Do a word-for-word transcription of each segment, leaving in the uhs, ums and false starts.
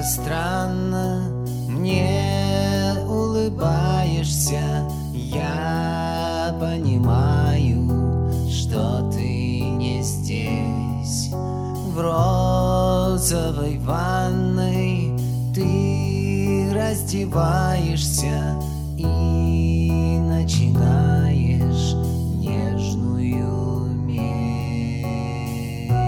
странно мне улыбаешься. Я понимаю, что ты не здесь. В розовой ванной ты раздеваешься и начинаешь нежную месть.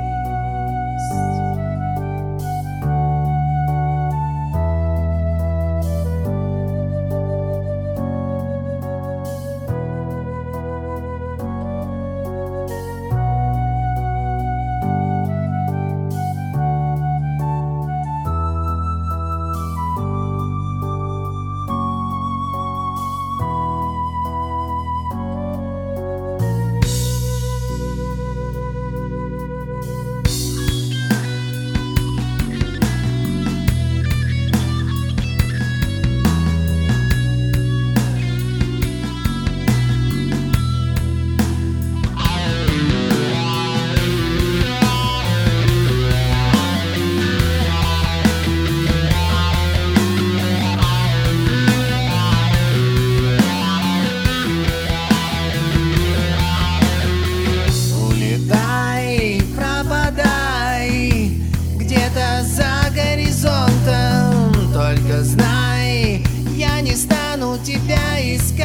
За горизонтом, только знай, я не стану тебя искать.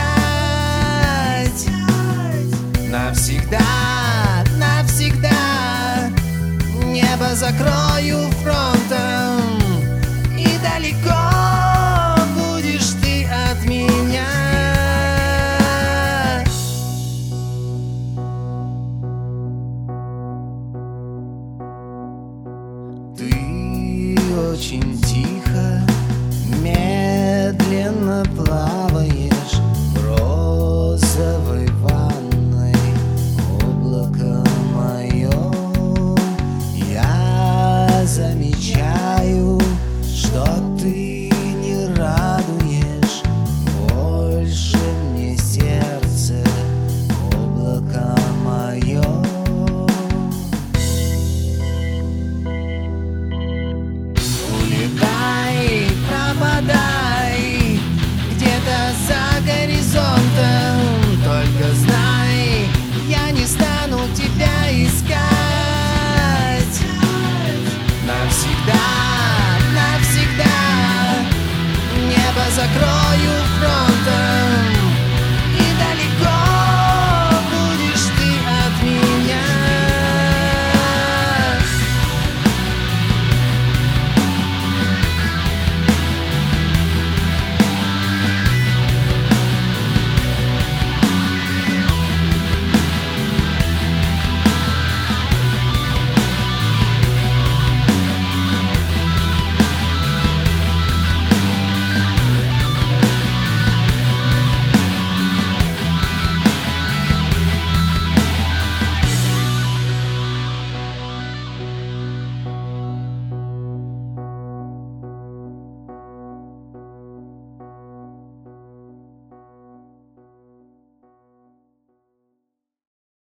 Навсегда, навсегда небо закрою фронтом, и далеко будешь ты от меня. Ты очень тихо, медленно плачешь.